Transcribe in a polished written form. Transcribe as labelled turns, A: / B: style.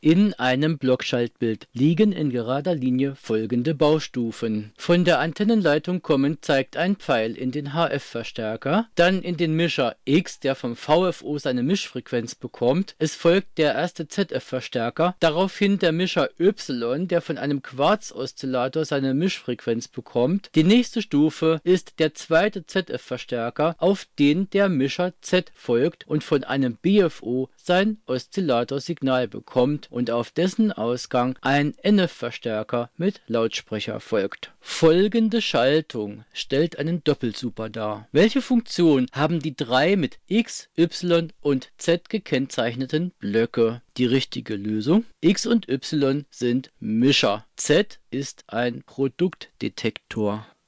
A: In einem Blockschaltbild liegen in gerader Linie folgende Baustufen. Von der Antennenleitung kommend zeigt ein Pfeil in den HF-Verstärker, dann in den Mischer X, der vom VFO seine Mischfrequenz bekommt. Es folgt der erste ZF-Verstärker, daraufhin der Mischer Y, der von einem Quarz-Oszillator seine Mischfrequenz bekommt. Die nächste Stufe ist der zweite ZF-Verstärker, auf den der Mischer Z folgt und von einem BFO sein Oszillatorsignal bekommt und auf dessen Ausgang ein NF-Verstärker mit Lautsprecher folgt. Folgende Schaltung stellt einen Doppelsuper dar. Welche Funktion haben die drei mit X, Y und Z gekennzeichneten Blöcke? Die richtige Lösung: X und Y sind Mischer. Z ist ein Produktdetektor.